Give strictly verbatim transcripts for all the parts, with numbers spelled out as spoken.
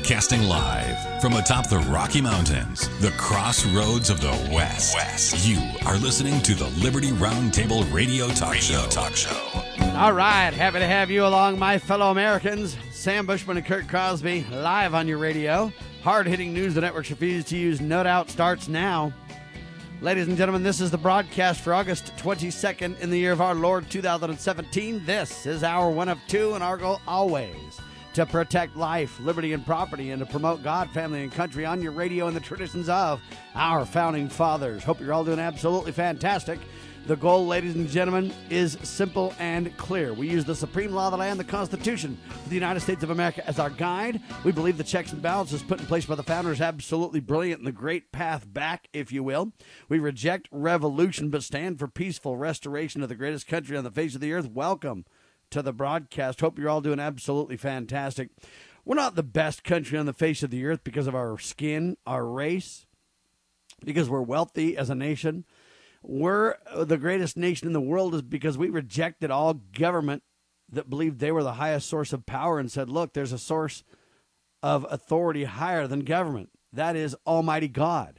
Broadcasting live from atop the Rocky Mountains, the crossroads of the West. West. You are listening to the Liberty Roundtable Radio Talk Radio Show. Talk Show. All right, happy to have you along, my fellow Americans. Sam Bushman and Kurt Crosby live on your radio. Hard-hitting news the networks refuse to use, no doubt, starts now. Ladies and gentlemen, this is the broadcast for August twenty-second in the year of our Lord two thousand seventeen. This is our one of two, and our goal always to protect life, liberty, and property, and to promote God, family, and country on your radio and the traditions of our founding fathers. Hope you're all doing absolutely fantastic. The goal, ladies and gentlemen, is simple and clear. We use the supreme law of the land, the Constitution of the United States of America, as our guide. We believe the checks and balances put in place by the founders absolutely brilliant and the great path back, if you will. We reject revolution but stand for peaceful restoration of the greatest country on the face of the earth. Welcome to the broadcast. Hope you're all doing absolutely fantastic. We're not the best country on the face of the earth because of our skin, our race, because we're wealthy as a nation. We're the greatest nation in the world is because we rejected all government that believed they were the highest source of power and said, look, there's a source of authority higher than government. That is Almighty God.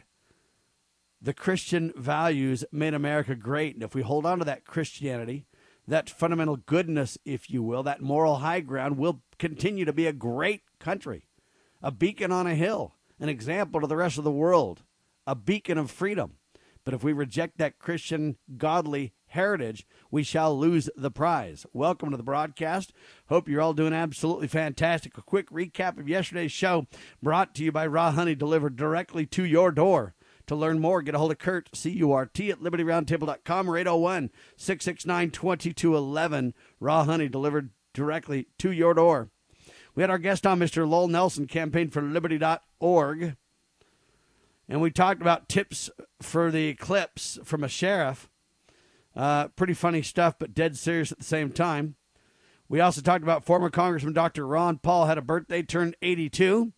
The Christian values made America great. And if we hold on to that Christianity, that fundamental goodness, if you will, that moral high ground, will continue to be a great country, a beacon on a hill, an example to the rest of the world, a beacon of freedom. But if we reject that Christian godly heritage, we shall lose the prize. Welcome to the broadcast. Hope you're all doing absolutely fantastic. A quick recap of yesterday's show brought to you by Raw Honey, delivered directly to your door. To learn more, get a hold of Kurt, C U R T, at liberty roundtable dot com or eight oh one, six six nine, two two one one. Raw Honey delivered directly to your door. We had our guest on, Mister Lowell Nelson, campaign for liberty dot org. And we talked about tips for the eclipse from a sheriff. Uh, pretty funny stuff, but dead serious at the same time. We also talked about former Congressman Doctor Ron Paul had a birthday, turned eighty-two.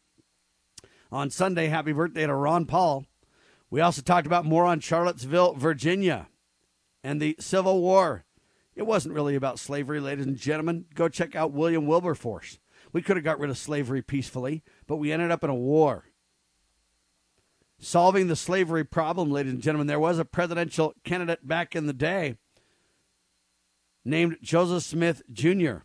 On Sunday, happy birthday to Ron Paul. We also talked about more on Charlottesville, Virginia, and the Civil War. It wasn't really about slavery, ladies and gentlemen. Go check out William Wilberforce. We could have got rid of slavery peacefully, but we ended up in a war. Solving the slavery problem, ladies and gentlemen, there was a presidential candidate back in the day named Joseph Smith Junior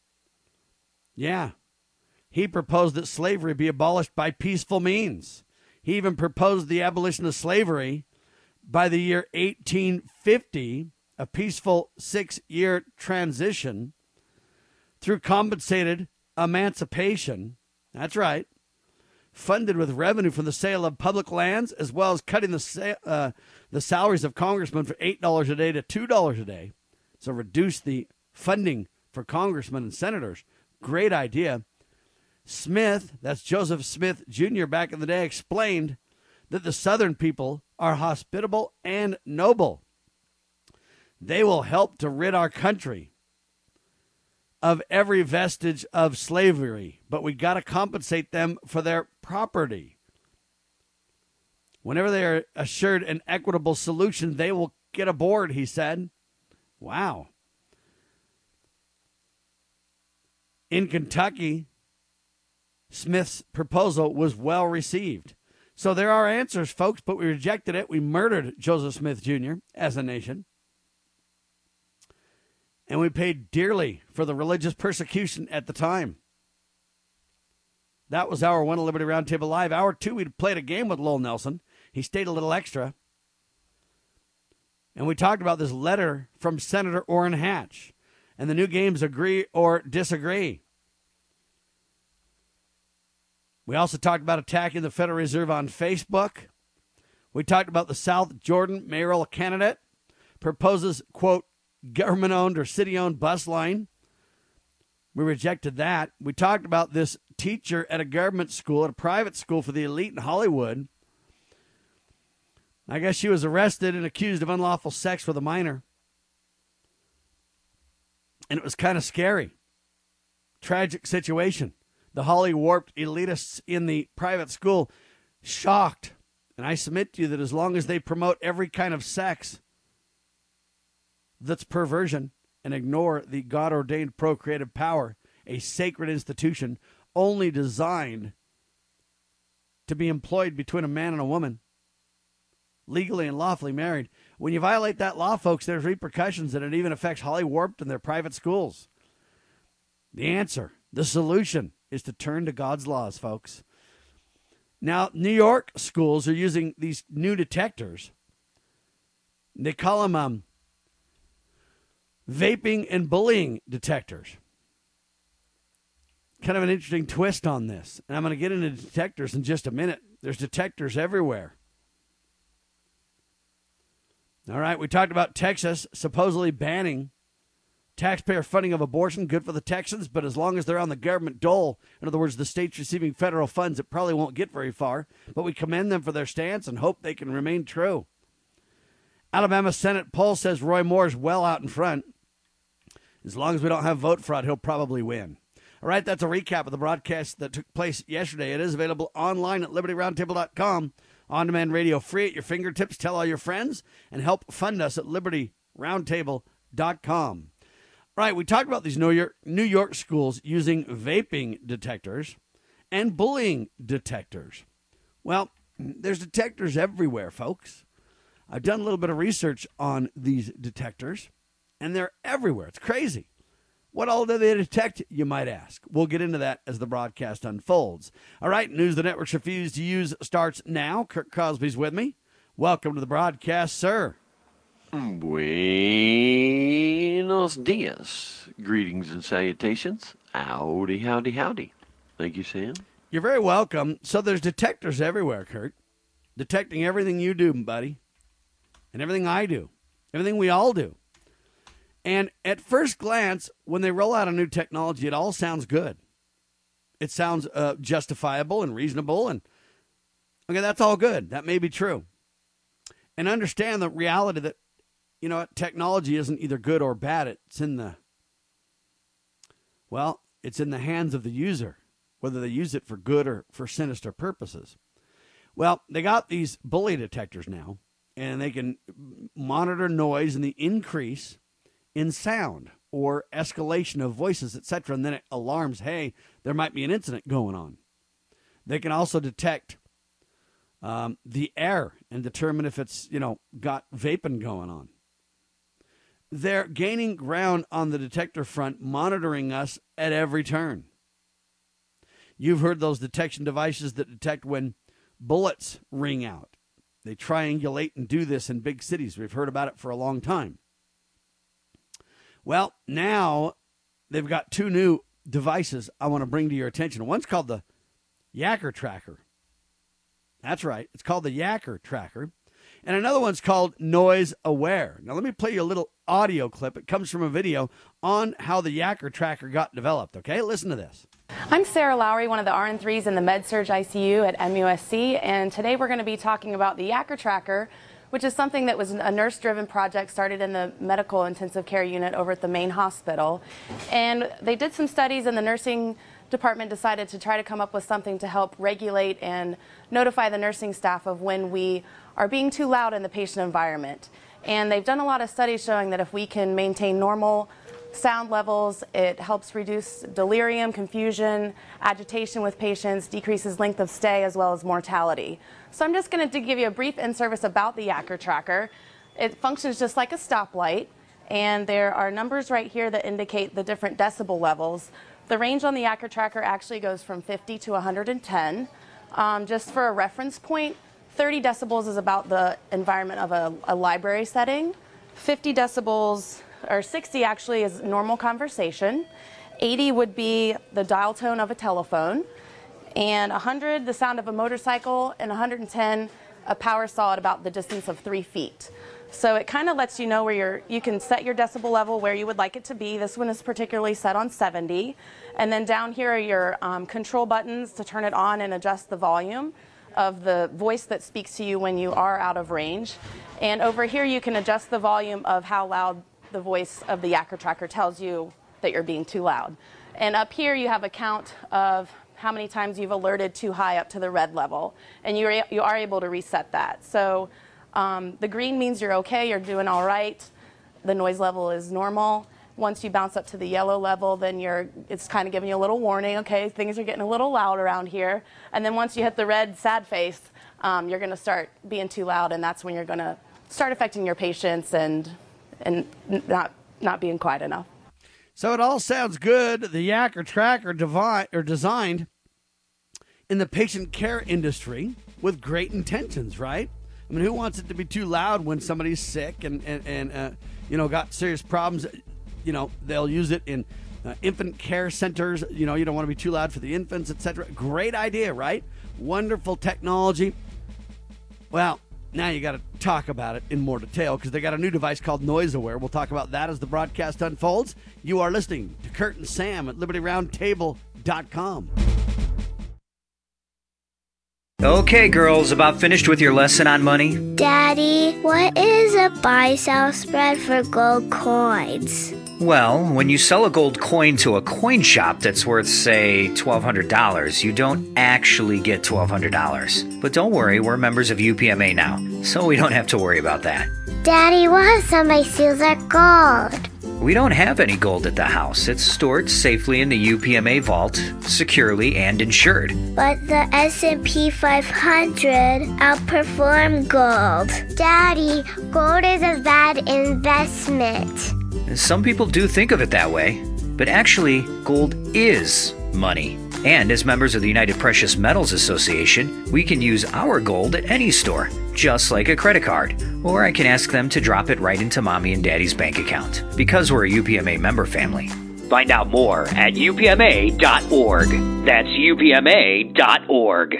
Yeah, he proposed that slavery be abolished by peaceful means. He even proposed the abolition of slavery by the year eighteen fifty, a peaceful six-year transition through compensated emancipation. That's right. Funded with revenue from the sale of public lands, as well as cutting the sa- uh, the salaries of congressmen from eight dollars a day to two dollars a day. So reduce the funding for congressmen and senators. Great idea. Smith, that's Joseph Smith Junior back in the day, explained that the Southern people are hospitable and noble. They will help to rid our country of every vestige of slavery, but we got to compensate them for their property. Whenever they are assured an equitable solution, they will get aboard, he said. Wow. In Kentucky, Smith's proposal was well received. So there are answers, folks, but we rejected it. We murdered Joseph Smith Junior as a nation. And we paid dearly for the religious persecution at the time. That was our One Liberty Roundtable Live. Hour two, we played a game with Lowell Nelson. He stayed a little extra. And we talked about this letter from Senator Orrin Hatch. And the new games Agree or Disagree. We also talked about attacking the Federal Reserve on Facebook. We talked about the South Jordan mayoral candidate proposes, quote, government-owned or city-owned bus line. We rejected that. We talked about this teacher at a government school, at a private school for the elite in Hollywood. I guess she was arrested and accused of unlawful sex with a minor. And it was kind of scary. Tragic situation. The Holly-warped elitists in the private school shocked. And I submit to you that as long as they promote every kind of sex that's perversion and ignore the God-ordained procreative power, a sacred institution only designed to be employed between a man and a woman, legally and lawfully married. When you violate that law, folks, there's repercussions, and it even affects Holly Warped and their private schools. The answer, the solution, is to turn to God's laws, folks. Now, New York schools are using these new detectors. They call them um, vaping and bullying detectors. Kind of an interesting twist on this. And I'm going to get into detectors in just a minute. There's detectors everywhere. All right, we talked about Texas supposedly banning taxpayer funding of abortion. Good for the Texans, but as long as they're on the government dole, in other words, the state's receiving federal funds, it probably won't get very far. But we commend them for their stance and hope they can remain true. Alabama Senate poll says Roy Moore's well out in front. As long as we don't have vote fraud, he'll probably win. All right, that's a recap of the broadcast that took place yesterday. It is available online at liberty roundtable dot com. On-demand radio, free at your fingertips. Tell all your friends and help fund us at liberty roundtable dot com. All right, we talked about these New York, New York schools using vaping detectors and bullying detectors. Well, there's detectors everywhere, folks. I've done a little bit of research on these detectors, and they're everywhere. It's crazy. What all do they detect, you might ask? We'll get into that as the broadcast unfolds. All right, news the networks refuse to use starts now. Kirk Crosby's with me. Welcome to the broadcast, sir. Buenos dias. Greetings and salutations. Howdy, howdy, howdy. Thank you, Sam. You're very welcome. So there's detectors everywhere, Kurt, detecting everything you do, buddy, and everything I do, everything we all do. And at first glance, when they roll out a new technology, it all sounds good. It sounds uh, justifiable and reasonable. And, okay, that's all good. That may be true. And understand the reality that, you know, technology isn't either good or bad. It's in the, well, it's in the hands of the user, whether they use it for good or for sinister purposes. Well, they got these bully detectors now, and they can monitor noise and the increase in sound or escalation of voices, et cetera, and then it alarms, hey, there might be an incident going on. They can also detect um, the air and determine if it's, you know, got vaping going on. They're gaining ground on the detector front, monitoring us at every turn. You've heard those detection devices that detect when bullets ring out. They triangulate and do this in big cities. We've heard about it for a long time. Well, now they've got two new devices I want to bring to your attention. One's called the Yacker Tracker. That's right. It's called the Yacker Tracker. And another one's called Noise Aware. Now, let me play you a little audio clip. It comes from a video on how the Yacker Tracker got developed, okay? Listen to this. I'm Sarah Lowry, one of the R N threes in the Med-Surg I C U at M U S C, and today we're going to be talking about the Yacker Tracker, which is something that was a nurse-driven project started in the medical intensive care unit over at the main hospital. And they did some studies, and the nursing department decided to try to come up with something to help regulate and notify the nursing staff of when we are being too loud in the patient environment. And they've done a lot of studies showing that if we can maintain normal sound levels, it helps reduce delirium, confusion, agitation with patients, decreases length of stay, as well as mortality. So I'm just going to give you a brief in-service about the Yacker Tracker. It functions just like a stoplight, and there are numbers right here that indicate the different decibel levels. The range on the Yacker Tracker actually goes from fifty to one hundred ten. Um, just for a reference point, thirty decibels is about the environment of a, a library setting. fifty decibels, or sixty actually, is normal conversation. eighty would be the dial tone of a telephone. And one hundred, the sound of a motorcycle, and one hundred ten, a power saw at about the distance of three feet. So it kind of lets you know where you're, you can set your decibel level where you would like it to be. This one is particularly set on seventy. And then down here are your um, control buttons to turn it on and adjust the volume of the voice that speaks to you when you are out of range. And over here you can adjust the volume of how loud the voice of the Yacker Tracker tells you that you're being too loud. And up here you have a count of how many times you've alerted too high up to the red level. And you are, you are able to reset that. So um, the green means you're okay, you're doing all right. The noise level is normal. Once you bounce up to the yellow level, then you're it's kind of giving you a little warning. Okay, things are getting a little loud around here. And then once you hit the red sad face, um, you're going to start being too loud, and that's when you're going to start affecting your patients and and not not being quiet enough. So it all sounds good. The Yacker Tracker devi- or designed in the patient care industry with great intentions, right? I mean, who wants it to be too loud when somebody's sick and, and, and uh, you know, got serious problems? You know, they'll use it in uh, infant care centers. You know, you don't want to be too loud for the infants, et cetera. Great idea, right? Wonderful technology. Well, now you got to talk about it in more detail because they got a new device called Noise Aware. We'll talk about that as the broadcast unfolds. You are listening to Kurt and Sam at Liberty Roundtable dot com. Okay, girls, about finished with your lesson on money? Daddy, what is a buy-sell spread for gold coins? Well, when you sell a gold coin to a coin shop that's worth, say, twelve hundred dollars, you don't actually get twelve hundred dollars. But don't worry, we're members of U P M A now, so we don't have to worry about that. Daddy, what if somebody steals our gold? We don't have any gold at the house. It's stored safely in the U P M A vault, securely and insured. But the S and P five hundred outperformed gold. Daddy, gold is a bad investment. Some people do think of it that way, but actually, gold is money. And as members of the United Precious Metals Association, we can use our gold at any store, just like a credit card. Or I can ask them to drop it right into Mommy and Daddy's bank account, because we're a U P M A member family. Find out more at U P M A dot org. That's U P M A dot org.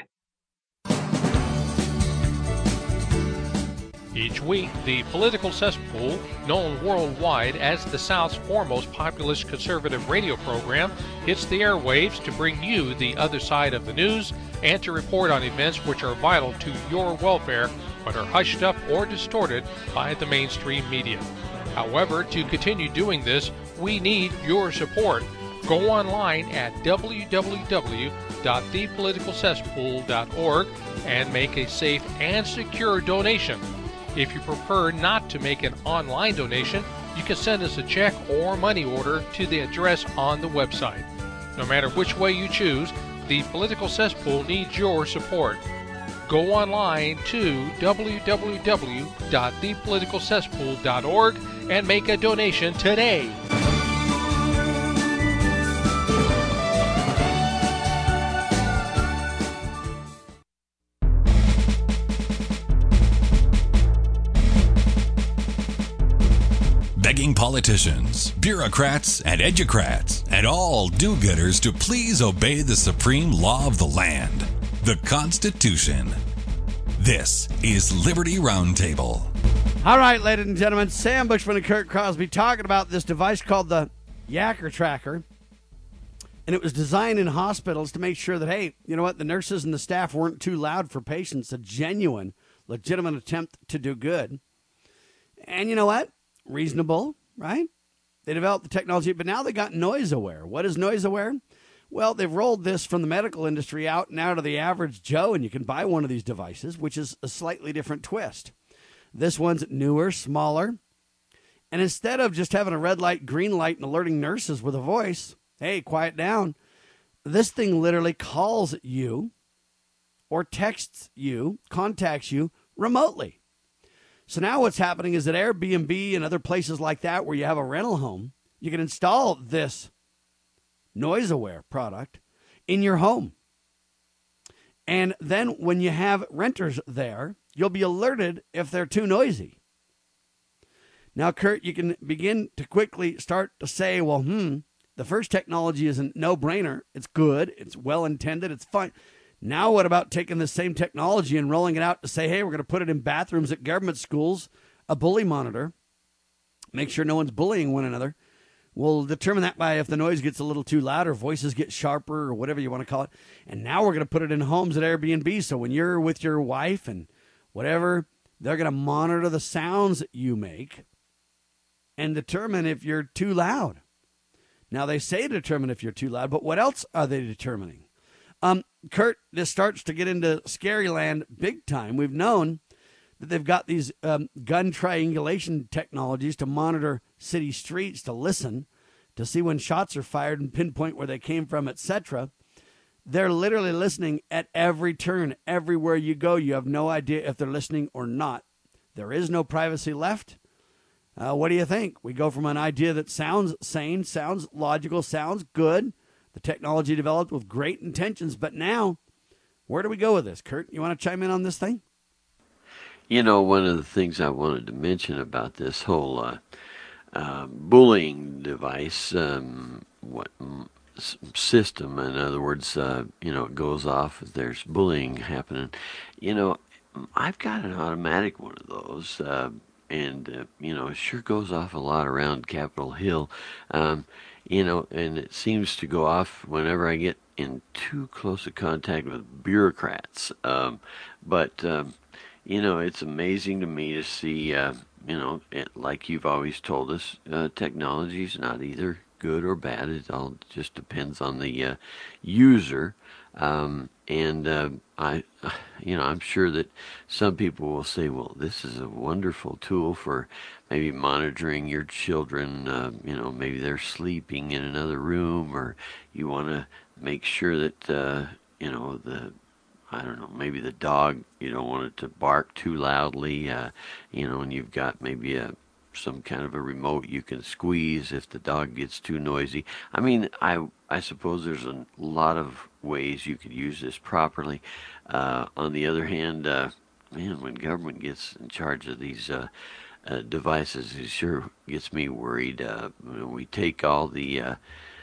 Each week, the Political Cesspool, known worldwide as the South's foremost populist conservative radio program, hits the airwaves to bring you the other side of the news and to report on events which are vital to your welfare but are hushed up or distorted by the mainstream media. However, to continue doing this, we need your support. Go online at w w w dot the political cesspool dot org and make a safe and secure donation. If you prefer not to make an online donation, you can send us a check or money order to the address on the website. No matter which way you choose, the Political Cesspool needs your support. Go online to w w w dot the political cesspool dot org and make a donation today. Begging politicians, bureaucrats, and educrats, and all do-gooders to please obey the supreme law of the land, the Constitution. This is Liberty Roundtable. All right, ladies and gentlemen, Sam Bushman and Kurt Crosby talking about this device called the Yacker Tracker. And it was designed in hospitals to make sure that, hey, you know what, the nurses and the staff weren't too loud for patients, a genuine, legitimate attempt to do good. And you know what? Reasonable, right? They developed the technology, but now they got Noise Aware. What is Noise Aware? Well, they've rolled this from the medical industry out now to the average Joe, and you can buy one of these devices, which is a slightly different twist. This one's newer, smaller, and instead of just having a red light, green light, and alerting nurses with a voice, hey, quiet down, this thing literally calls you or texts you, contacts you remotely. So now what's happening is that Airbnb and other places like that where you have a rental home, you can install this Noise Aware product in your home. And then when you have renters there, you'll be alerted if they're too noisy. Now, Kurt, you can begin to quickly start to say, well, hmm, the first technology is a no-brainer. It's good. It's well-intended. It's fine. Now what about taking the same technology and rolling it out to say, hey, we're going to put it in bathrooms at government schools, a bully monitor, make sure no one's bullying one another. We'll determine that by if the noise gets a little too loud or voices get sharper or whatever you want to call it. And now we're going to put it in homes at Airbnb. So when you're with your wife and whatever, they're going to monitor the sounds that you make and determine if you're too loud. Now they say determine if you're too loud, but what else are they determining? Um, Kurt, this starts to get into scary land big time. We've known that they've got these um, gun triangulation technologies to monitor city streets, to listen, to see when shots are fired and pinpoint where they came from, et cetera. They're literally listening at every turn. Everywhere you go, you have no idea if they're listening or not. There is no privacy left. Uh, what do you think? We go from an idea that sounds sane, sounds logical, sounds good. The technology developed with great intentions. But now, where do we go with this? Kurt, you want to chime in on this thing? You know, one of the things I wanted to mention about this whole uh, uh, bullying device, um, what s- system, in other words, uh, you know, it goes off if there's bullying happening. You know, I've got an automatic one of those, uh, and, uh, you know, it sure goes off a lot around Capitol Hill, um, you know, and it seems to go off whenever I get in too close a contact with bureaucrats. Um, but... Um, You know, it's amazing to me to see, uh, you know, it, like you've always told us, uh, technology is not either good or bad. It all just depends on the uh, user. Um, and uh, I, you know, I'm sure that some people will say, well, this is a wonderful tool for maybe monitoring your children. Uh, you know, maybe they're sleeping in another room, or you want to make sure that, uh, you know, the I don't know, maybe the dog, you don't want it to bark too loudly, uh, you know, and you've got maybe a some kind of a remote you can squeeze if the dog gets too noisy. I mean, I I suppose there's a lot of ways you could use this properly. Uh, on the other hand, uh, man, when government gets in charge of these uh, uh, devices, it sure gets me worried. Uh, when we take all the... Uh,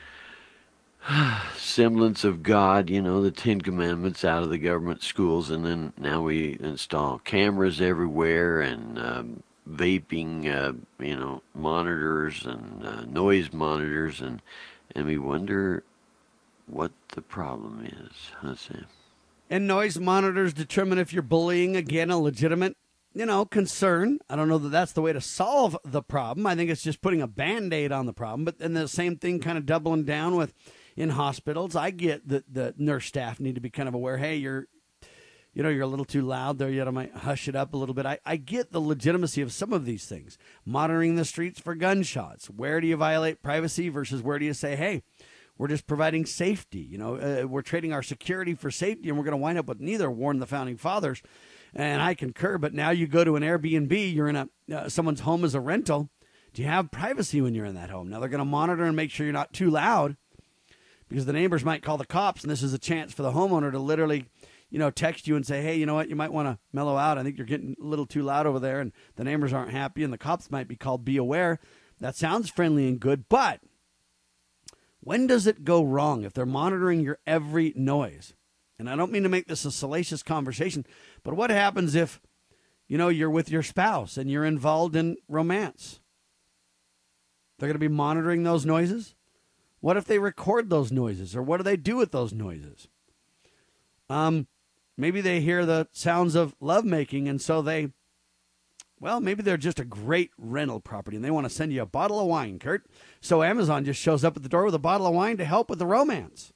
semblance of God, you know, the Ten Commandments out of the government schools, and then now we install cameras everywhere and um, vaping, uh, you know, monitors and uh, noise monitors, and and we wonder what the problem is, huh, Sam? And noise monitors determine if you're bullying, again, a legitimate, you know, concern. I don't know that that's the way to solve the problem. I think it's just putting a Band-Aid on the problem, but then the same thing kind of doubling down with in hospitals. I get that the nurse staff need to be kind of aware, hey, you're, you know, you're a little too loud there, yet I might hush it up a little bit. I, I get the legitimacy of some of these things. Monitoring the streets for gunshots. Where do you violate privacy versus where do you say, hey, we're just providing safety? You know, uh, we're trading our security for safety, and we're going to wind up with neither, warned the founding fathers. And I concur, but now you go to an Airbnb, you're in a uh, someone's home as a rental. Do you have privacy when you're in that home? Now they're going to monitor and make sure you're not too loud, because the neighbors might call the cops, and this is a chance for the homeowner to literally, you know, text you and say, hey, you know what, you might want to mellow out. I think you're getting a little too loud over there, and the neighbors aren't happy, and the cops might be called. Be aware. That sounds friendly and good, but when does it go wrong if they're monitoring your every noise? And I don't mean to make this a salacious conversation, but what happens if, you know, you're with your spouse and you're involved in romance? They're going to be monitoring those noises? What if they record those noises, or what do they do with those noises? Um, maybe they hear the sounds of lovemaking, and so they, well, maybe they're just a great rental property, and they want to send you a bottle of wine, Kurt. So Amazon just shows up at the door with a bottle of wine to help with the romance.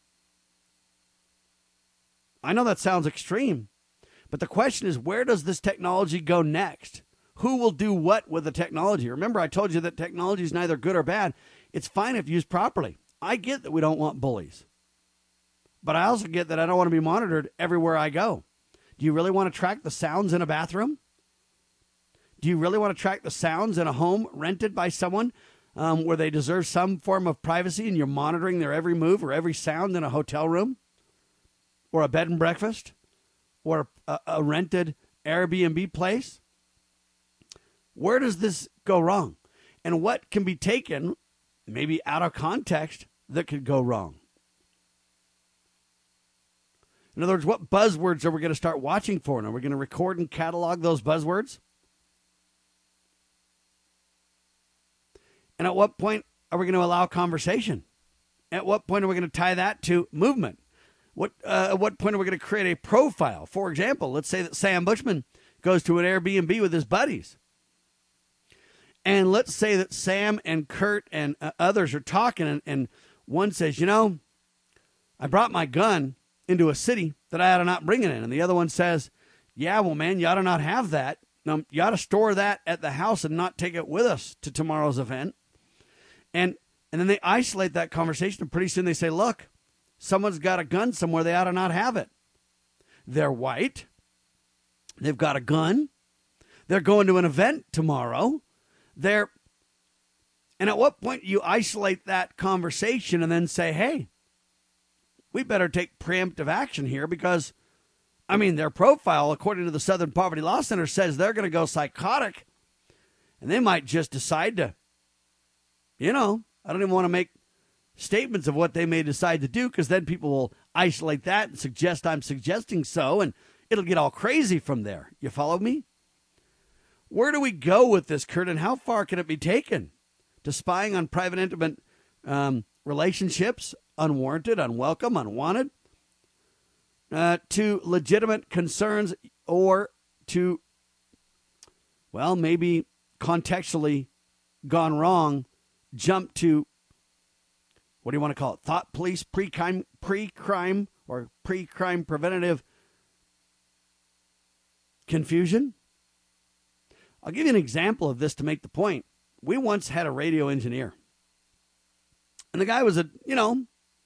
I know that sounds extreme, but the question is, where does this technology go next? Who will do what with the technology? Remember, I told you that technology is neither good or bad. It's fine if used properly. I get that we don't want bullies, but I also get that I don't want to be monitored everywhere I go. Do you really want to track the sounds in a bathroom? Do you really want to track the sounds in a home rented by someone um, where they deserve some form of privacy, and you're monitoring their every move or every sound in a hotel room or a bed and breakfast or a, a rented Airbnb place? Where does this go wrong? And what can be taken maybe out of context that could go wrong? In other words, what buzzwords are we going to start watching for? And are we going to record and catalog those buzzwords? And at what point are we going to allow conversation? At what point are we going to tie that to movement? What uh, at what point are we going to create a profile? For example, let's say that Sam Bushman goes to an Airbnb with his buddies. And let's say that Sam and Kurt and uh, others are talking, and, and one says, you know, I brought my gun into a city that I ought to not bring it in. And the other one says, Yeah, well, man, you ought to not have that. Um, you ought to store that at the house and not take it with us to tomorrow's event. And and then they isolate that conversation, and pretty soon they say, look, someone's got a gun somewhere. They ought to not have it. They're white. They've got a gun. They're going to an event tomorrow. They're, and at what point you isolate that conversation and then say, hey, we better take preemptive action here because, I mean, their profile, according to the Southern Poverty Law Center, says they're going to go psychotic, and they might just decide to, you know, I don't even want to make statements of what they may decide to do because then people will isolate that and suggest I'm suggesting so, and it'll get all crazy from there. You follow me? Where do we go with this, Kurt, and how far can it be taken? To spying on private, intimate um, relationships, unwarranted, unwelcome, unwanted, uh, to legitimate concerns, or to, well, maybe contextually gone wrong, jump to, what do you want to call it, thought police, pre-crime, pre-crime or pre-crime preventative confusion? I'll give you an example of this to make the point. We once had a radio engineer, and the guy was a, you know,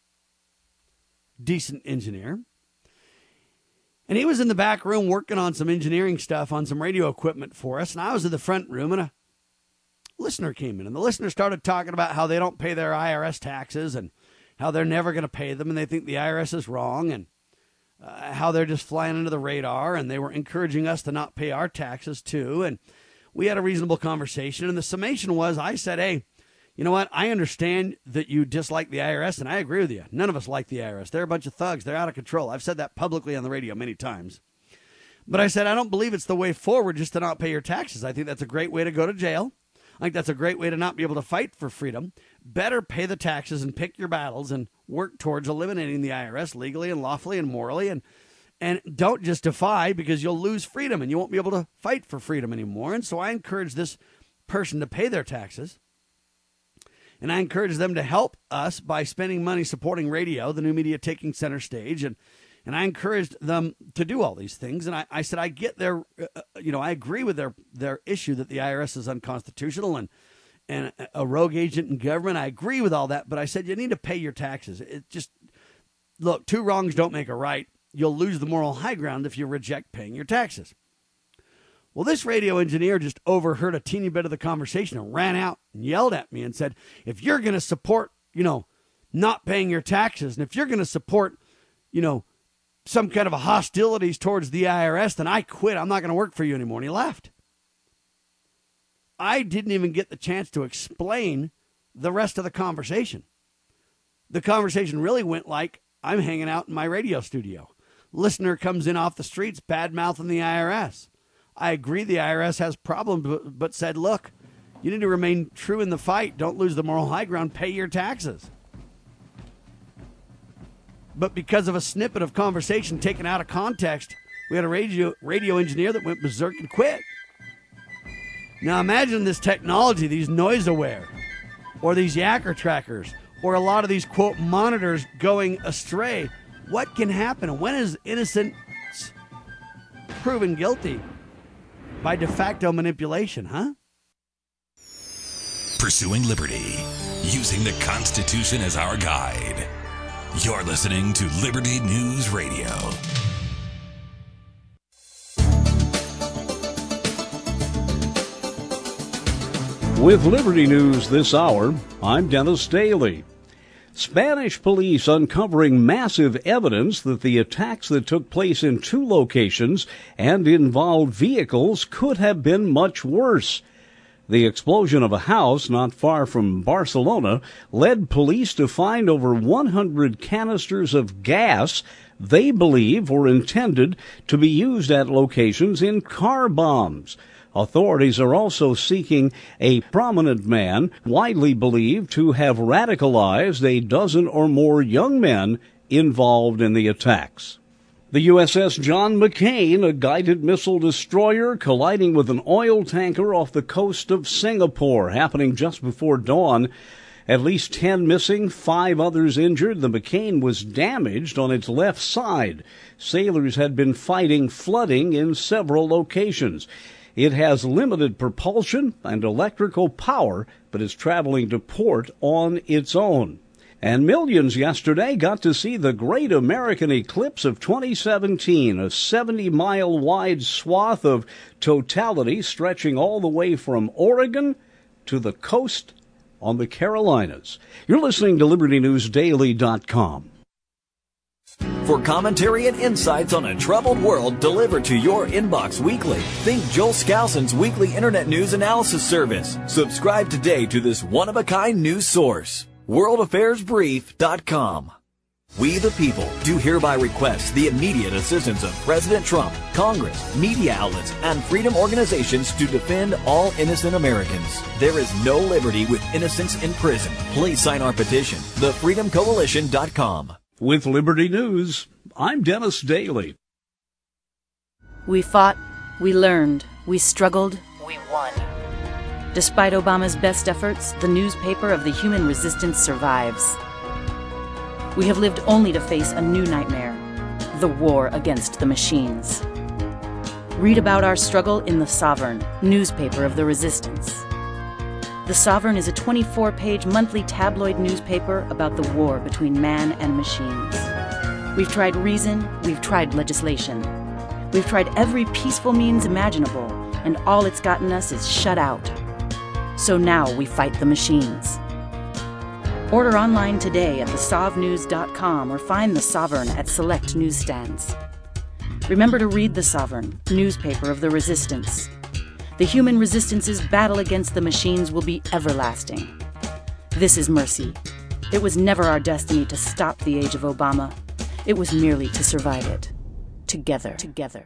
decent engineer. And he was in the back room working on some engineering stuff on some radio equipment for us. And I was in the front room, and a listener came in. And the listener started talking about how they don't pay their I R S taxes and how they're never going to pay them. And they think the I R S is wrong, and uh, how they're just flying under the radar. And they were encouraging us to not pay our taxes, too. And we had a reasonable conversation. And the summation was, I said, hey, you know what? I understand that you dislike the I R S, and I agree with you. None of us like the I R S. They're a bunch of thugs. They're out of control. I've said that publicly on the radio many times. But I said, I don't believe it's the way forward just to not pay your taxes. I think that's a great way to go to jail. I think that's a great way to not be able to fight for freedom. Better pay the taxes and pick your battles and work towards eliminating the I R S legally and lawfully and morally. And, and don't just defy, because you'll lose freedom and you won't be able to fight for freedom anymore. And so I encourage this person to pay their taxes. And I encourage them to help us by spending money supporting radio, the new media taking center stage. And, and I encouraged them to do all these things. And I, I said, I get their, uh, you know, I agree with their, their issue that the I R S is unconstitutional and, and a rogue agent in government. I agree with all that. But I said, you need to pay your taxes. It just, look, two wrongs don't make a right. You'll lose the moral high ground if you reject paying your taxes. Well, this radio engineer just overheard a teeny bit of the conversation and ran out and yelled at me and said, if you're going to support, you know, not paying your taxes, and if you're going to support, you know, some kind of a hostilities towards the I R S, then I quit. I'm not going to work for you anymore. And he left. I didn't even get the chance to explain the rest of the conversation. The conversation really went like, I'm hanging out in my radio studio. Listener comes in off the streets, bad-mouthing the I R S. I agree the I R S has problems, but, but said, look, you need to remain true in the fight. Don't lose the moral high ground. Pay your taxes. But because of a snippet of conversation taken out of context, we had a radio radio engineer that went berserk and quit. Now imagine this technology, these noise aware, or these yacker trackers, or a lot of these, quote, monitors going astray. What can happen? And when is innocence proven guilty? By de facto manipulation, huh? Pursuing liberty, using the Constitution as our guide. You're listening to Liberty News Radio. With Liberty News this hour, I'm Dennis Daly. Spanish police uncovering massive evidence that the attacks that took place in two locations and involved vehicles could have been much worse. The explosion of a house not far from Barcelona led police to find over one hundred canisters of gas they believe were intended to be used at locations in car bombs. Authorities are also seeking a prominent man widely believed to have radicalized a dozen or more young men involved in the attacks. The U S S John McCain, a guided missile destroyer, colliding with an oil tanker off the coast of Singapore, happening just before dawn. At least ten missing, five others injured. The McCain was damaged on its left side. Sailors had been fighting flooding in several locations. It has limited propulsion and electrical power, but is traveling to port on its own. And millions yesterday got to see the Great American Eclipse of twenty seventeen, a seventy-mile wide swath of totality stretching all the way from Oregon to the coast on the Carolinas. You're listening to Liberty News Daily dot com. For commentary and insights on a troubled world delivered to your inbox weekly, think Joel Skousen's weekly Internet News Analysis Service. Subscribe today to this one-of-a-kind news source. world affairs brief dot com. We the people do hereby request the immediate assistance of President Trump, Congress, media outlets, and freedom organizations to defend all innocent Americans. There is no liberty with innocents in prison. Please sign our petition, the freedom coalition dot com. With Liberty News, I'm Dennis Daly. We fought, we learned, we struggled, we won. Despite Obama's best efforts, the newspaper of the human resistance survives. We have lived only to face a new nightmare, the war against the machines. Read about our struggle in The Sovereign, newspaper of the resistance. The Sovereign is a twenty-four page monthly tabloid newspaper about the war between man and machines. We've tried reason, we've tried legislation. We've tried every peaceful means imaginable, and all it's gotten us is shut out. So now we fight the machines. Order online today at the sov news dot com or find The Sovereign at select newsstands. Remember to read The Sovereign, newspaper of the resistance. The human resistance's battle against the machines will be everlasting. This is mercy. It was never our destiny to stop the age of Obama. It was merely to survive it. Together. Together.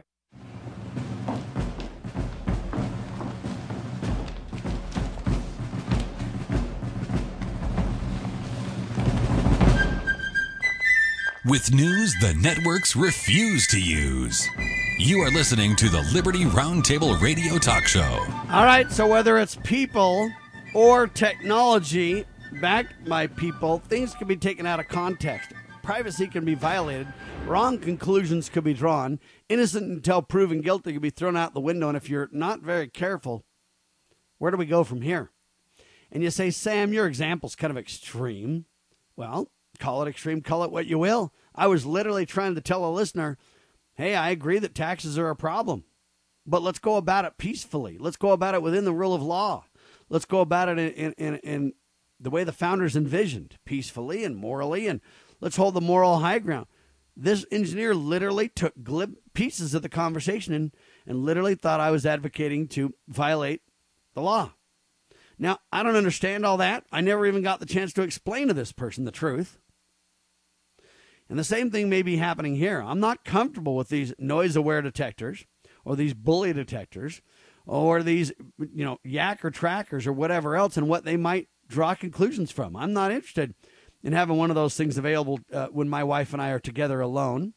With news the networks refuse to use. You are listening to the Liberty Roundtable Radio Talk Show. All right, so whether it's people or technology backed by people, things can be taken out of context. Privacy can be violated. Wrong conclusions could be drawn. Innocent until proven guilty can be thrown out the window. And if you're not very careful, where do we go from here? And you say, Sam, your example's kind of extreme. Well, call it extreme, call it what you will. I was literally trying to tell a listener, hey, I agree that taxes are a problem, but let's go about it peacefully. Let's go about it within the rule of law. Let's go about it in, in, in the way the founders envisioned, peacefully and morally, and let's hold the moral high ground. This engineer literally took glib pieces of the conversation and, and literally thought I was advocating to violate the law. Now, I don't understand all that. I never even got the chance to explain to this person the truth. And the same thing may be happening here. I'm not comfortable with these noise-aware detectors or these bully detectors or these, you know, yacker trackers or whatever else and what they might draw conclusions from. I'm not interested in having one of those things available uh, when my wife and I are together alone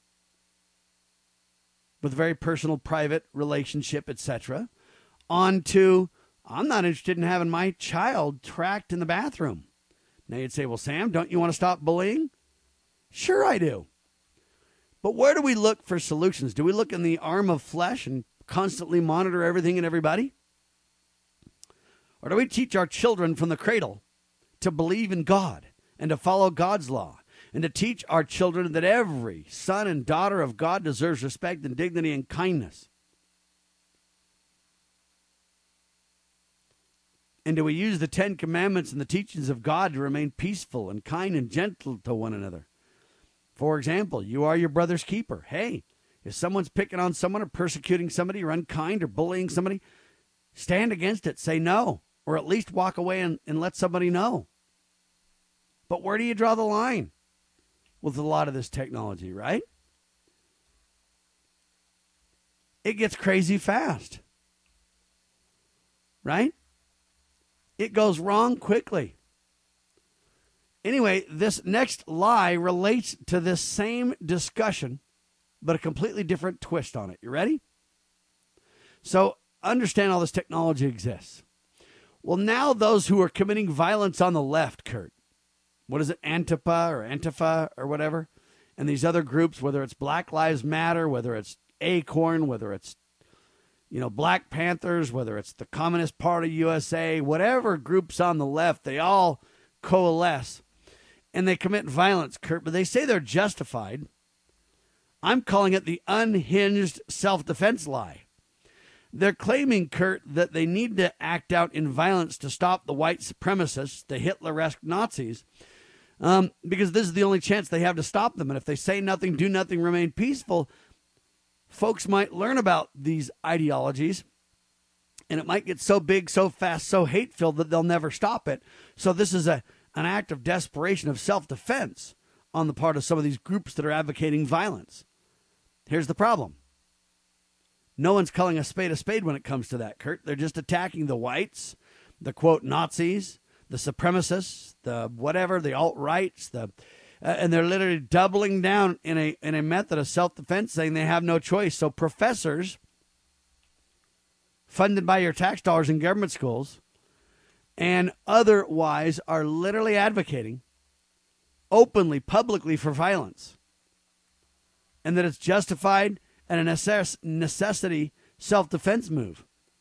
with a very personal, private relationship, et cetera. On to, I'm not interested in having my child tracked in the bathroom. Now you'd say, well, Sam, don't you want to stop bullying? Sure I do. But where do we look for solutions? Do we look in the arm of flesh and constantly monitor everything and everybody? Or do we teach our children from the cradle to believe in God and to follow God's law and to teach our children that every son and daughter of God deserves respect and dignity and kindness? And do we use the Ten Commandments and the teachings of God to remain peaceful and kind and gentle to one another? For example, you are your brother's keeper. Hey, if someone's picking on someone or persecuting somebody or unkind or bullying somebody, stand against it. Say no, or at least walk away and, and let somebody know. But where do you draw the line with a lot of this technology, right? It gets crazy fast, right? It goes wrong quickly. Anyway, this next lie relates to this same discussion, but a completely different twist on it. You ready? So understand all this technology exists. Well, now those who are committing violence on the left, Kurt, what is it, Antifa or Antifa or whatever, and these other groups, whether it's Black Lives Matter, whether it's Acorn, whether it's, you know, Black Panthers, whether it's the Communist Party U S A, whatever groups on the left, they all coalesce and they commit violence, Kurt, but they say they're justified. I'm calling it the unhinged self-defense lie. They're claiming, Kurt, that they need to act out in violence to stop the white supremacists, the Hitler-esque Nazis, um, because this is the only chance they have to stop them. And if they say nothing, do nothing, remain peaceful, folks might learn about these ideologies, and it might get so big, so fast, so hate-filled that they'll never stop it. So this is a an act of desperation, of self-defense on the part of some of these groups that are advocating violence. Here's the problem. No one's calling a spade a spade when it comes to that, Kurt. They're just attacking the whites, the, quote, Nazis, the supremacists, the whatever, the alt-rights, the, uh, and they're literally doubling down in a in a method of self-defense, saying they have no choice. So professors funded by your tax dollars in government schools and otherwise are literally advocating openly, publicly for violence, and that it's justified and a necess- necessity self-defense move.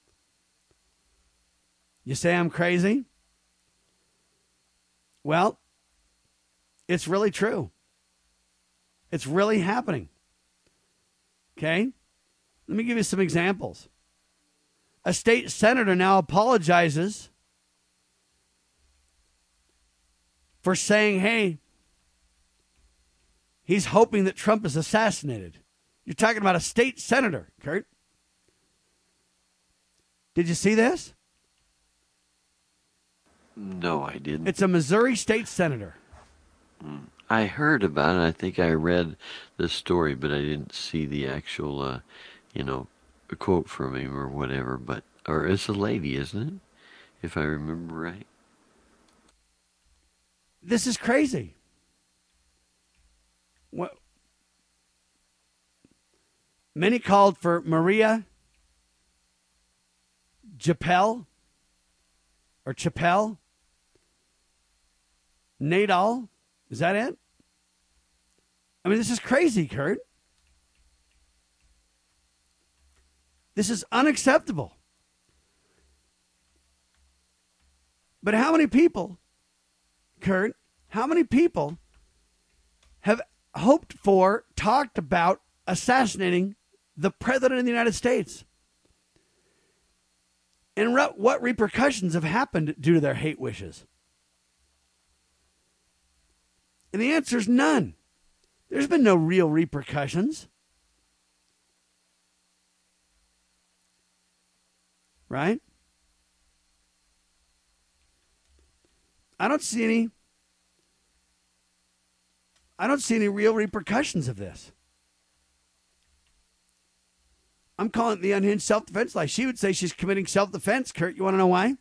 You say I'm crazy? Well, it's really true. It's really happening. Okay? Let me give you some examples. A state senator now apologizes for saying, hey, he's hoping that Trump is assassinated. You're talking about a state senator, Kurt. Did you see this? No, I didn't. It's a Missouri state senator. I heard about it. I think I read the story, but I didn't see the actual, uh, you know, quote from him or whatever. But or it's a lady, isn't it? If I remember right. This is crazy. What? Many called for Maria Chappelle or Chappelle Nadal. Is that it? I mean, this is crazy, Kurt. This is unacceptable. But how many people, Kurt, how many people have hoped for, talked about assassinating the President of the United States? And re- what repercussions have happened due to their hate wishes? And the answer is none. There's been no real repercussions. Right? I don't see any I don't see any real repercussions of this. I'm calling it the unhinged self-defense lie. She would say she's committing self-defense, Kurt. You want to know why?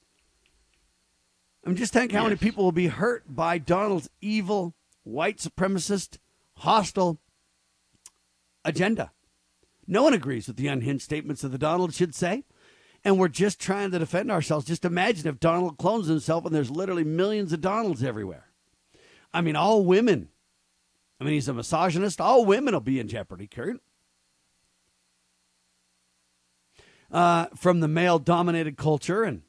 I'm just thinking how yes. many people will be hurt by Donald's evil, white supremacist, hostile agenda. No one agrees with the unhinged statements of the Donald should say. And we're just trying to defend ourselves. Just imagine if Donald clones himself and there's literally millions of Donalds everywhere. I mean, all women. I mean, he's a misogynist. All women will be in jeopardy, Kurt. Uh, from the male-dominated culture. And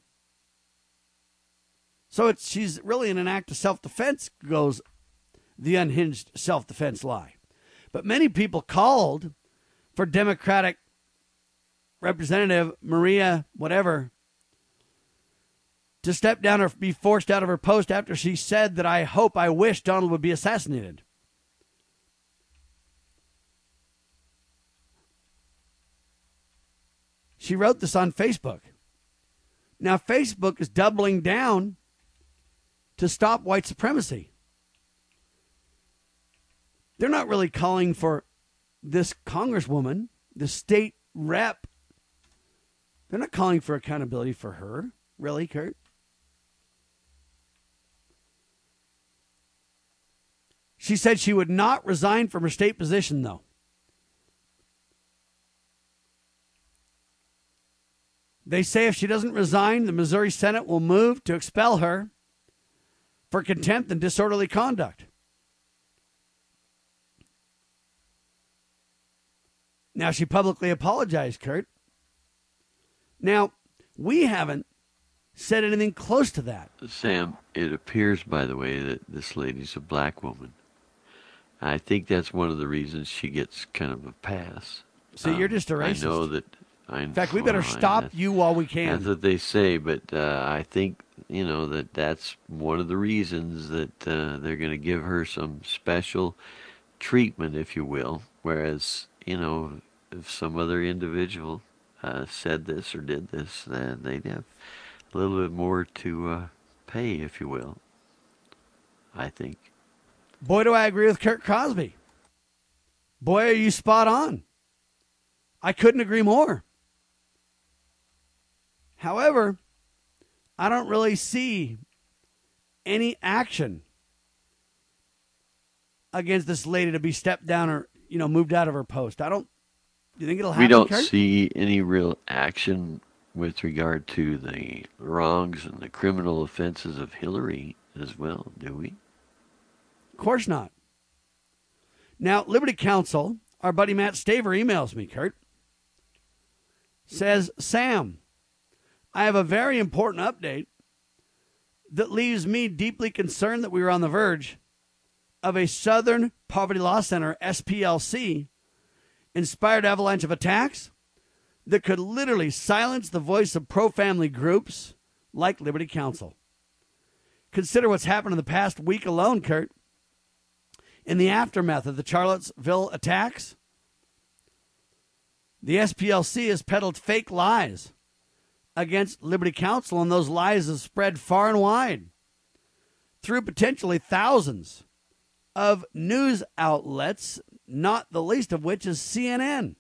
so it's, she's really in an act of self-defense, goes the unhinged self-defense lie. But many people called for Democratic Representative Maria whatever to step down or be forced out of her post after she said that I hope, I wish Donald would be assassinated. She wrote this on Facebook. Now, Facebook is doubling down to stop white supremacy. They're not really calling for this congresswoman, the state rep. They're not calling for accountability for her. Really, Kurt? She said she would not resign from her state position, though. They say if she doesn't resign, the Missouri Senate will move to expel her for contempt and disorderly conduct. Now, she publicly apologized, Kurt. Now, we haven't said anything close to that. Sam, it appears, by the way, that this lady's a black woman. I think that's one of the reasons she gets kind of a pass. So um, you're just a racist. I know that. I, In fact, we better well, stop I, you while we can. That's what they say, but uh, I think, you know, that that's one of the reasons that uh, they're going to give her some special treatment, if you will, whereas, you know, if some other individual uh, said this or did this, then they'd have a little bit more to uh, pay, if you will, I think. Boy, do I agree with Kurt Crosby. Boy, are you spot on. I couldn't agree more. However, I don't really see any action against this lady to be stepped down or, you know, moved out of her post. I don't. Do you think it'll happen? We don't Kurt? see any real action with regard to the wrongs and the criminal offenses of Hillary as well, do we? Of course not. Now, Liberty Counsel, our buddy Matt Staver emails me, Kurt. Says, Sam, I have a very important update that leaves me deeply concerned that we were on the verge of a Southern Poverty Law Center, S P L C, inspired avalanche of attacks that could literally silence the voice of pro-family groups like Liberty Counsel. Consider what's happened in the past week alone, Kurt. In the aftermath of the Charlottesville attacks, the S P L C has peddled fake lies against Liberty Counsel, and those lies have spread far and wide through potentially thousands of news outlets, not the least of which is C N N.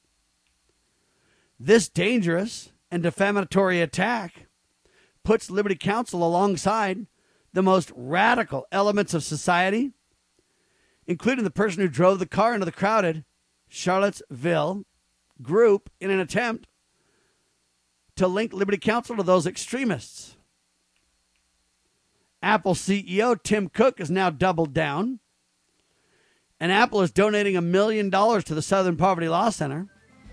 This dangerous and defamatory attack puts Liberty Counsel alongside the most radical elements of society, including the person who drove the car into the crowded Charlottesville group in an attempt to link Liberty Counsel to those extremists. Apple C E O Tim Cook has now doubled down, and Apple is donating a million dollars to the Southern Poverty Law Center,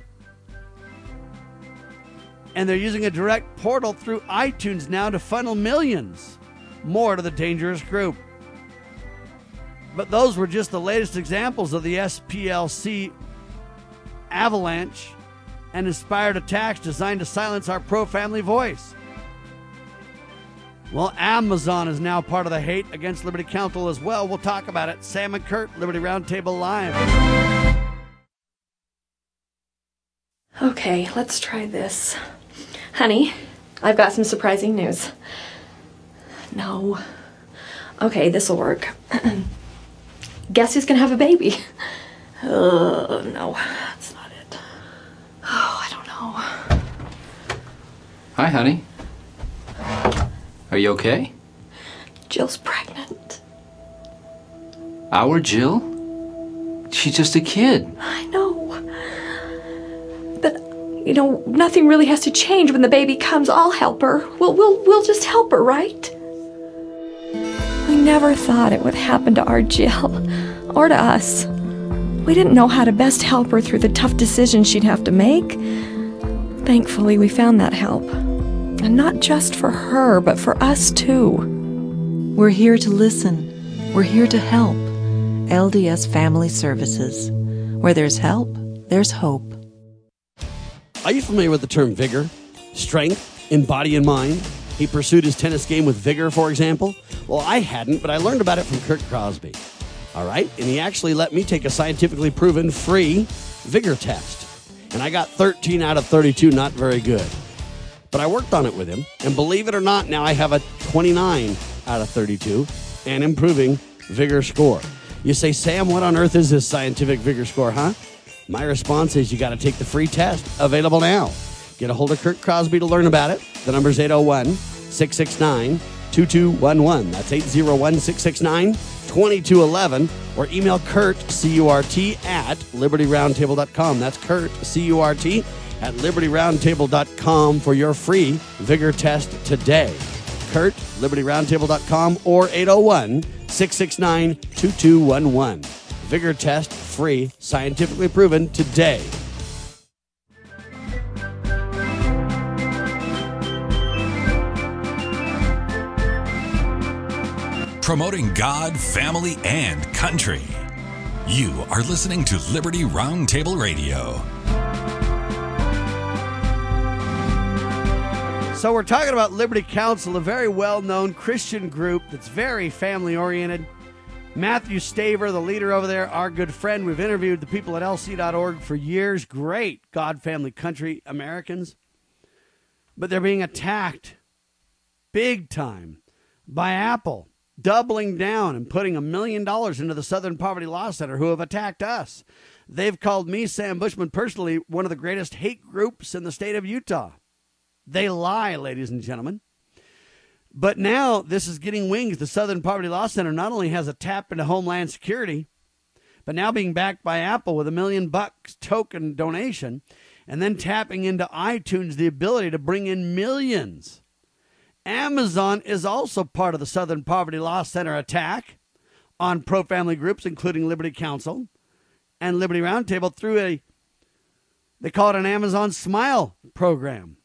and they're using a direct portal through iTunes now to funnel millions more to the dangerous group. But those were just the latest examples of the S P L C avalanche and inspired attacks designed to silence our pro-family voice. Well, Amazon is now part of the hate against Liberty Counsel as well. We'll talk about it. Sam and Kurt, Liberty Roundtable Live. Okay, let's try this. Honey, I've got some surprising news. No. Okay, this'll work. Guess who's gonna have a baby? Uh, no, that's not it. Oh, I don't know. Hi, honey. Are you okay? Jill's pregnant. Our Jill? She's just a kid. I know. But, you know, nothing really has to change when the baby comes. I'll help her. We'll, we'll, we'll just help her, right? We never thought it would happen to our Jill, or to us. We didn't know how to best help her through the tough decisions she'd have to make. Thankfully, we found that help. And not just for her, but for us too. We're here to listen. We're here to help. L D S Family Services. Where there's help, there's hope. Are you familiar with the term vigor, strength in body and mind? He pursued his tennis game with vigor, for example. Well, I hadn't, but I learned about it from Kurt Crosby. All right? And he actually let me take a scientifically proven free vigor test. And I got thirteen out of thirty-two, not very good. But I worked on it with him, and believe it or not, now I have a twenty-nine out of thirty-two and improving vigor score. You say, Sam, what on earth is this scientific vigor score, huh? My response is you got to take the free test, available now. Get a hold of Kurt Crosby to learn about it. The number's eight oh one, six six nine, two two one one. That's eight oh one, six six nine, two two one one. Or email Kurt, C U R T, at liberty roundtable dot com. That's Kurt, C U R T, at liberty roundtable dot com for your free vigor test today. Kurt, liberty roundtable dot com or eight oh one, six six nine, two two one one. Vigor test free, scientifically proven today. Promoting God, family, and country. You are listening to Liberty Roundtable Radio. So we're talking about Liberty Counsel, a very well-known Christian group that's very family-oriented. Matthew Staver, the leader over there, our good friend. We've interviewed the people at L C dot org for years. Great God, family, country Americans. But they're being attacked big time by Apple, doubling down and putting a million dollars into the Southern Poverty Law Center, who have attacked us. They've called me, Sam Bushman, personally, one of the greatest hate groups in the state of Utah. They lie, ladies and gentlemen. But now this is getting wings. The Southern Poverty Law Center not only has a tap into Homeland Security, but now being backed by Apple with a million bucks token donation, and then tapping into iTunes the ability to bring in millions. Amazon is also part of the Southern Poverty Law Center attack on pro-family groups, including Liberty Counsel and Liberty Roundtable, through a, they call it an Amazon Smile program.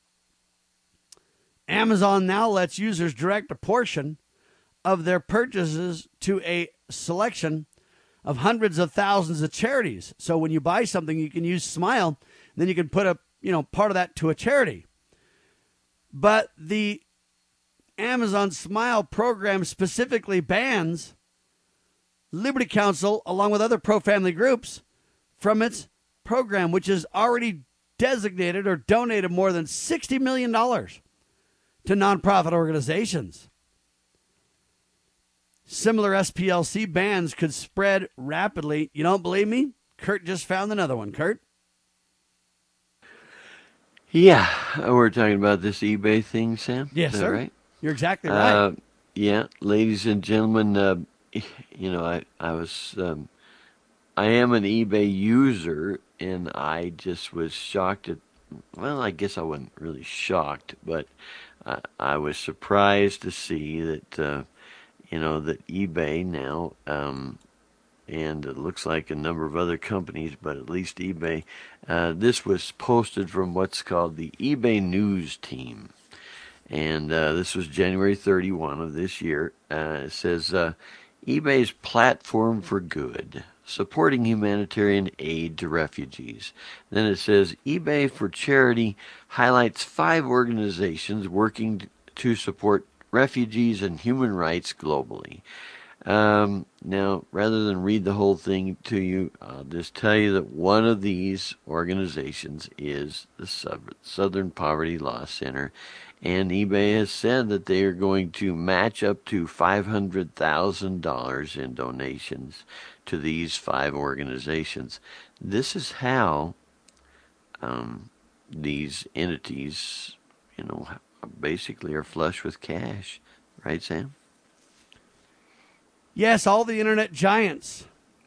Amazon now lets users direct a portion of their purchases to a selection of hundreds of thousands of charities. So when you buy something, you can use Smile, then you can put a, you know, part of that to a charity. But the Amazon Smile program specifically bans Liberty Counsel, along with other pro-family groups, from its program, which has already designated or donated more than sixty million dollars to nonprofit organizations. Similar S P L C bans could spread rapidly. You don't believe me? Kurt just found another one. Kurt? Yeah, we're talking about this eBay thing, Sam? Yes, Is that sir. Right? You're exactly right. Uh, yeah, ladies and gentlemen, uh, you know, I, I was, um, I am an eBay user, and I just was shocked at, well, I guess I wasn't really shocked, but I, I was surprised to see that, uh, you know, that eBay now, um, and it looks like a number of other companies, but at least eBay, uh, this was posted from what's called the eBay News Team. And uh, this was January thirty-first of this year. Uh, it says, uh, eBay's platform for good, supporting humanitarian aid to refugees. Then it says, eBay for Charity highlights five organizations working to support refugees and human rights globally. Um, now, rather than read the whole thing to you, I'll just tell you that one of these organizations is the Southern Poverty Law Center. And eBay has said that they are going to match up to five hundred thousand dollars in donations to these five organizations. This is how um, these entities, you know, basically are flush with cash. Right, Sam? Yes, all the internet giants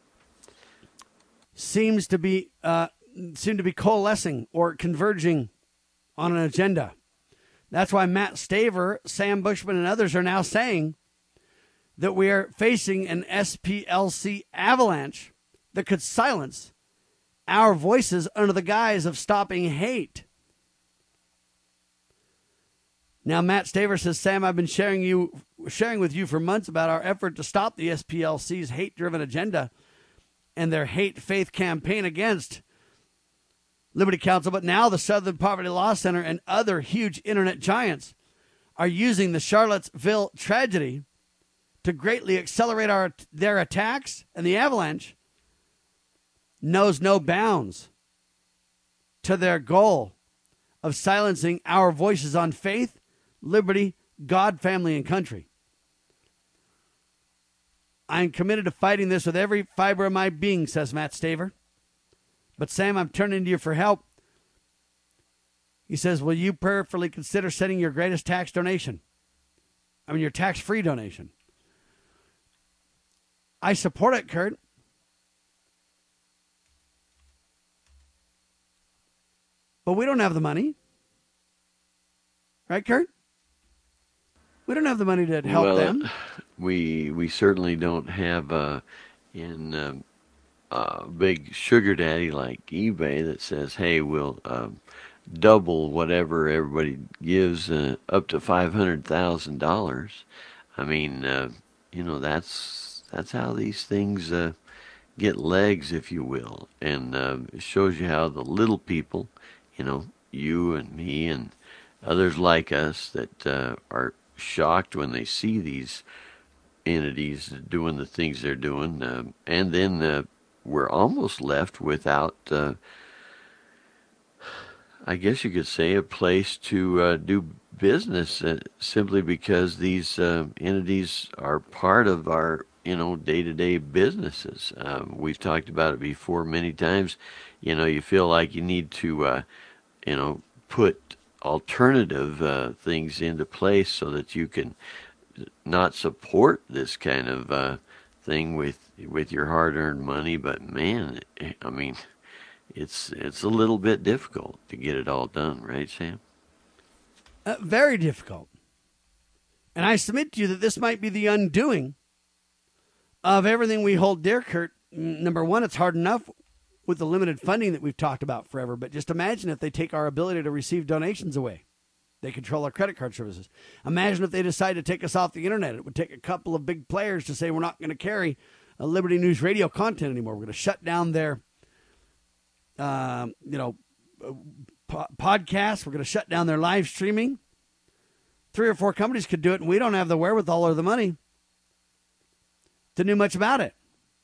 seems to be uh, seem to be coalescing or converging on an agenda. That's why Matt Staver, Sam Bushman, and others are now saying that we are facing an S P L C avalanche that could silence our voices under the guise of stopping hate. Now, Matt Staver says, Sam, I've been sharing you, sharing with you for months about our effort to stop the S P L C's hate-driven agenda and their hate faith campaign against Liberty Counsel. But now the Southern Poverty Law Center and other huge internet giants are using the Charlottesville tragedy to greatly accelerate our their attacks, and the avalanche knows no bounds to their goal of silencing our voices on faith, liberty, God, family, and country. I'm committed to fighting this with every fiber of my being, says Matt Staver. But Sam, I'm turning to you for help. He says, will you prayerfully consider sending your greatest tax donation? I mean, your tax-free donation. I support it, Kurt. But we don't have the money. Right, Kurt? We don't have the money to help well, them. We we certainly don't have uh, in um, a big sugar daddy like eBay that says, hey, we'll um, double whatever everybody gives uh, up to five hundred thousand dollars. I mean, uh, you know, that's that's how these things uh, get legs, if you will. And uh, it shows you how the little people, you know, you and me and others like us that uh, are shocked when they see these entities doing the things they're doing. Uh, and then uh, we're almost left without, uh, I guess you could say, a place to uh, do business uh, simply because these uh, entities are part of our, you know, day-to-day businesses. Uh, we've talked about it before many times. You know, you feel like you need to, uh, you know, put alternative uh, things into place so that you can not support this kind of uh, thing with with your hard-earned money. But man, I mean, it's it's a little bit difficult to get it all done, right, Sam? Uh, very difficult. And I submit to you that this might be the undoing of everything we hold dear, Kurt. Number one, it's hard enough with the limited funding that we've talked about forever. But just imagine if they take our ability to receive donations away. They control our credit card services. Imagine if they decide to take us off the internet. It would take a couple of big players to say we're not going to carry a Liberty News Radio content anymore. We're going to shut down their, uh, you know, po- podcasts. We're going to shut down their live streaming. Three or four companies could do it, and we don't have the wherewithal or the money to do much about it.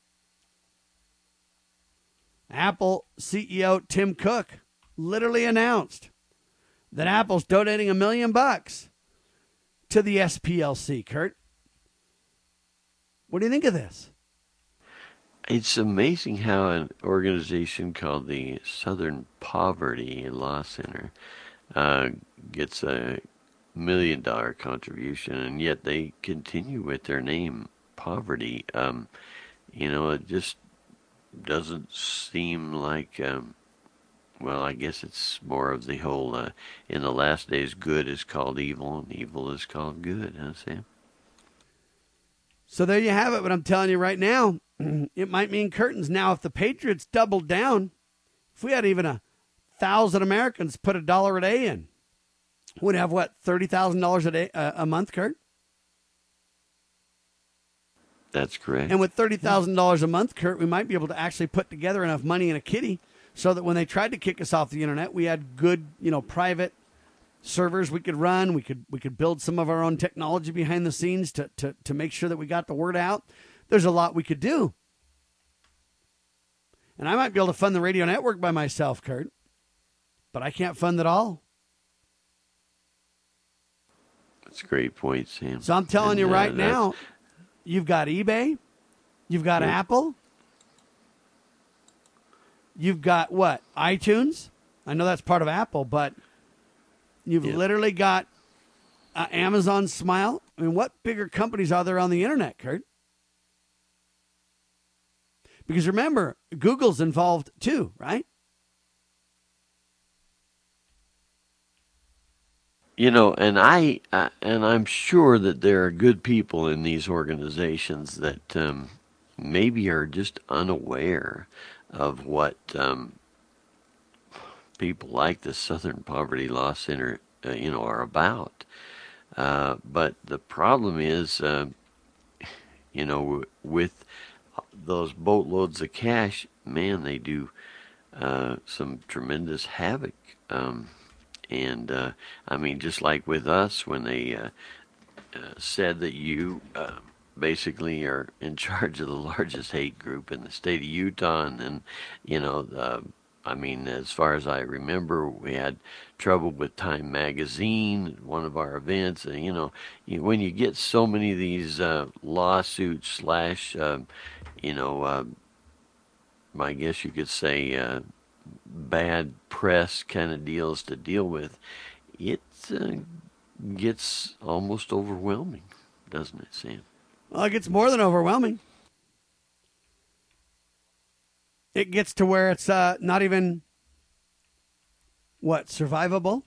Apple C E O Tim Cook literally announced that Apple's donating a million bucks to the S P L C, Kurt. What do you think of this? It's amazing how an organization called the Southern Poverty Law Center uh, gets a million dollar contribution, and yet they continue with their name, Poverty. Um, you know, it just doesn't seem like, um, well, I guess it's more of the whole, uh, in the last days, good is called evil, and evil is called good, huh, Sam? So there you have it, but I'm telling you right now, it might mean curtains. Now, if the Patriots doubled down, if we had even a thousand Americans put a dollar a day in, we'd have, what, thirty thousand dollars a day, uh, a month, Kurt? That's correct. And with thirty thousand dollars a month, Kurt, we might be able to actually put together enough money in a kitty so that when they tried to kick us off the internet, we had good, you know, private servers we could run. We could we could build some of our own technology behind the scenes to, to, to make sure that we got the word out. There's a lot we could do. And I might be able to fund the radio network by myself, Kurt, but I can't fund it all. That's a great point, Sam. So I'm telling and, you right uh, now, you've got eBay, you've got Yep. Apple, you've got what? iTunes? I know that's part of Apple, but you've Yep. literally got uh, Amazon Smile. I mean, what bigger companies are there on the internet, Kurt? Because remember, Google's involved too, right? You know, and I uh, and I'm sure that there are good people in these organizations that um, maybe are just unaware of what um, people like the Southern Poverty Law Center, uh, you know, are about. Uh, but the problem is, uh, you know, with those boatloads of cash, man, they do uh, some tremendous havoc. Um, And, uh, I mean, just like with us, when they uh, uh, said that you uh, basically are in charge of the largest hate group in the state of Utah, and then, you know, uh, I mean, as far as I remember, we had trouble with Time Magazine, one of our events, and, you know, you, when you get so many of these uh, lawsuits slash, uh, you know, uh, I guess you could say, uh, bad press kind of deals to deal with, it uh, gets almost overwhelming, doesn't it, Sam? Well, it gets more than overwhelming. It gets to where it's uh, not even what, survivable?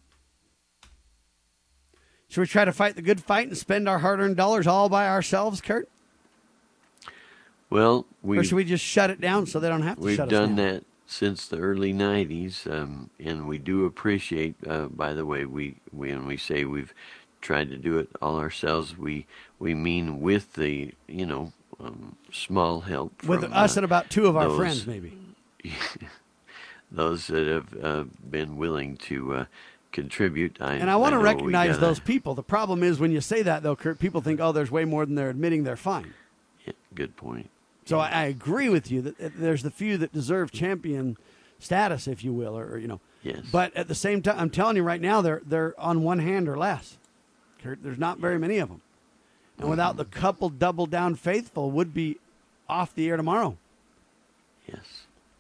Should we try to fight the good fight and spend our hard-earned dollars all by ourselves, Kurt? Well, we or should we just shut it down so they don't have to we've shut us done down? that since the early nineties, um, and we do appreciate. Uh, by the way, we when we say we've tried to do it all ourselves, we we mean with the you know um, small help with from, us uh, and about two of our those, friends, maybe. Those that have uh, been willing to uh, contribute. I, and I want to know recognize gotta, those people. The problem is when you say that, though, Kurt, people think, oh, there's way more than they're admitting they're fine. Yeah, good point. So I, I agree with you that, that there's the few that deserve champion status, if you will, or, or you know. Yes. But at the same time, I'm telling you right now, they're they're on one hand or less. Kurt, there's not very many of them. And without the couple double down faithful would be off the air tomorrow. Yes.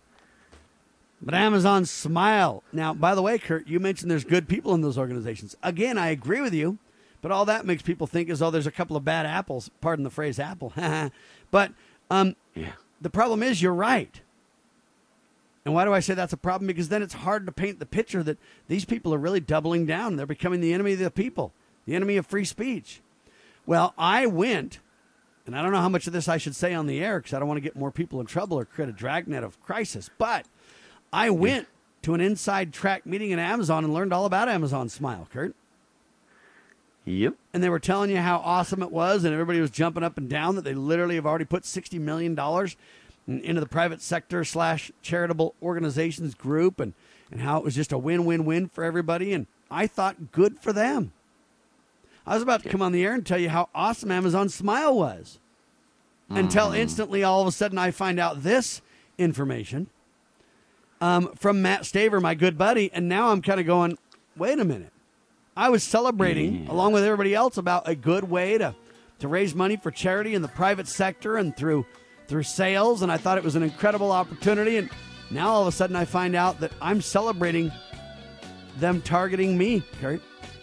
But Amazon Smile. Now, by the way, Kurt, you mentioned there's good people in those organizations. Again, I agree with you, but all that makes people think is, oh, there's a couple of bad apples. Pardon the phrase apple. But um, yeah. The problem is you're right. And why do I say that's a problem? Because then it's hard to paint the picture that these people are really doubling down. They're becoming the enemy of the people, the enemy of free speech. Well, I went, and I don't know how much of this I should say on the air because I don't want to get more people in trouble or create a dragnet of crisis, but I went to an inside track meeting at Amazon and learned all about Amazon Smile, Kurt. Yep. And they were telling you how awesome it was, and everybody was jumping up and down that they literally have already put sixty million dollars into the private sector slash charitable organizations group, and, and how it was just a win-win-win for everybody. And I thought, good for them. I was about to come on the air and tell you how awesome Amazon Smile was. Mm-hmm. Until instantly, all of a sudden, I find out this information um, from Matt Staver, my good buddy. And now I'm kind of going, wait a minute. I was celebrating, yeah. along with everybody else, about a good way to, to raise money for charity in the private sector and through through sales, and I thought it was an incredible opportunity. And now all of a sudden I find out that I'm celebrating them targeting me, Kurt.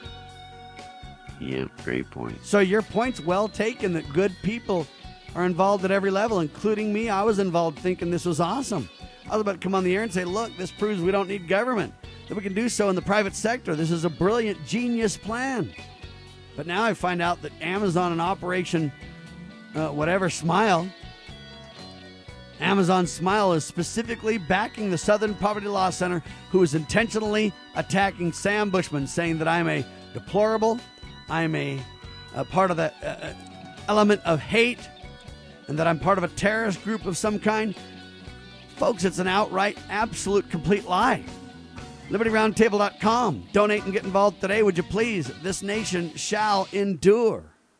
Yeah, great point. So your point's well taken that good people are involved at every level, including me. I was involved thinking this was awesome. I was about to come on the air and say, look, this proves we don't need government, that we can do so in the private sector. This is a brilliant, genius plan. But now I find out that Amazon and Operation uh, whatever Smile, Amazon Smile is specifically backing the Southern Poverty Law Center, who is intentionally attacking Sam Bushman, saying that I'm a deplorable, I'm a, a part of the uh, element of hate, and that I'm part of a terrorist group of some kind. Folks, it's an outright, absolute, complete lie. Liberty Roundtable dot com. Donate and get involved today, would you please? This nation shall endure.